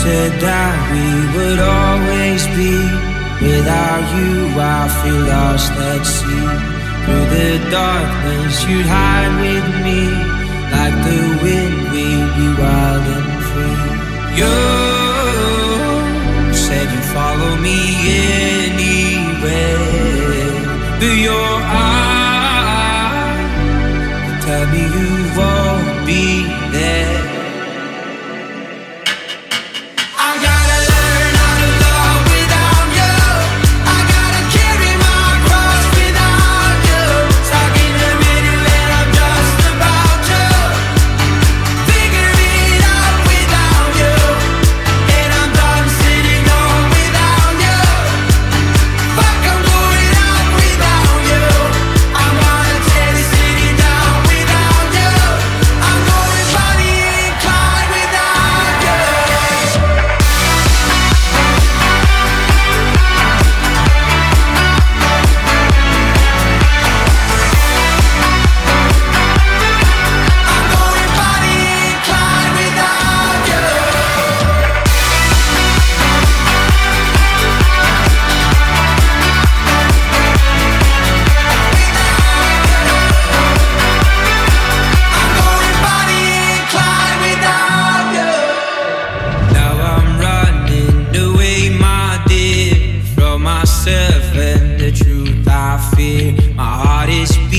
said that we would always be. Without you I feel lost at sea. Through the darkness you'd hide with me. Like the wind we'd be wild and free. You said you'd follow me anywhere. But your eyes tell me you won't be there. And the truth I fear, my heart is beating.